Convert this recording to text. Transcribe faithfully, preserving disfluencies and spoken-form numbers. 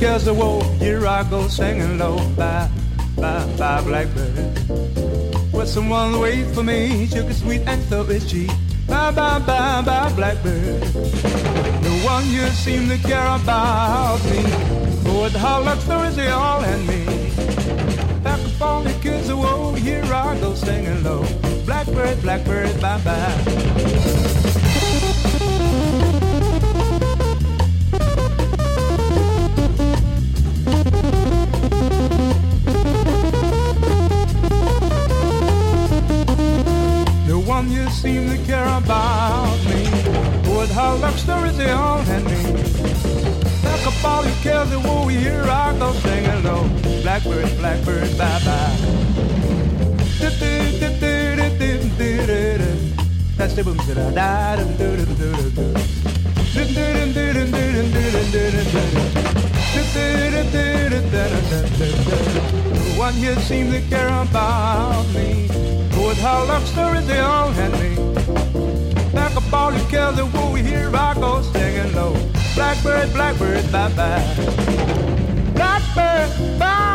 cares the woe. Here I go singing low. Bye, bye, bye, blackbird. Well, someone wait for me. Sugar sweet and so is she. Bye, bye, bye, bye, blackbird. No one you seem to care about me. Oh, the whole lot stories they all and me. Back up all the kids, whoa, here I go singing low. Blackbird, blackbird, bye bye. No one you seem to care about me. With how luck stories they all had me. Back up all your cares, whoa, here I go singing low. Blackbird, blackbird, bye bye. That's the boom da da da da da. One here seemed to care about me. With how luck stories they all had me. Back up all your cares, whoa, here I go singing low. Blackbird, blackbird, bye bye. Blackbird, bye.